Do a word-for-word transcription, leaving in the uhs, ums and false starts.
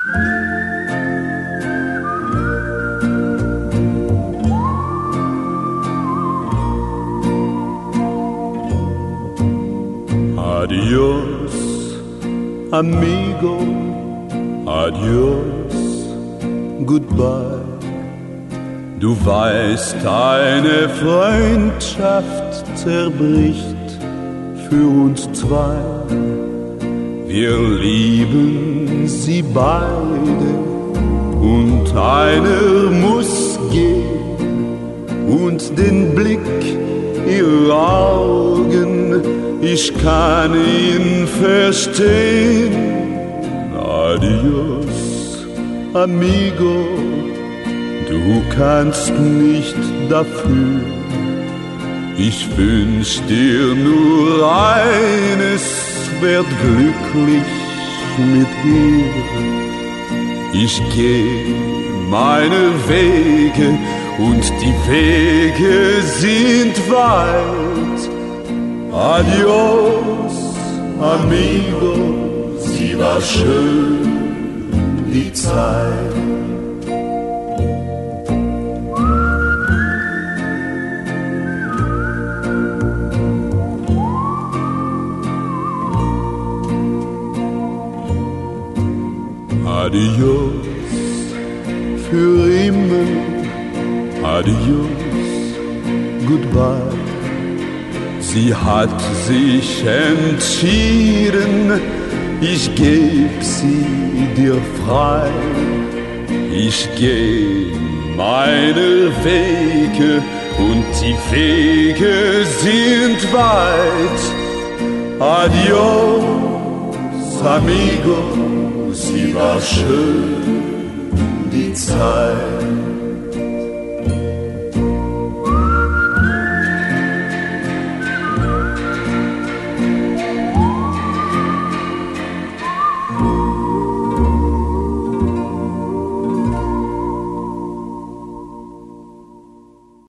Adios, amigo, adios, goodbye. Du weißt, eine Freundschaft zerbricht für uns zwei. Wir lieben sie beide und einer muss gehen. Und den Blick ihrer Augen, ich kann ihn verstehen. Adios, amigo, du kannst nicht dafür. Ich wünsch dir nur eines, werd glücklich mit ihr. Ich geh meine Wege und die Wege sind weit. Adios, amigo, sie war schön, die Zeit. Adios, für immer, adios, goodbye. Sie hat sich entschieden, ich geb sie dir frei. Ich geh meine Wege und die Wege sind weit. Adios, amigo, sie war schön, die Zeit.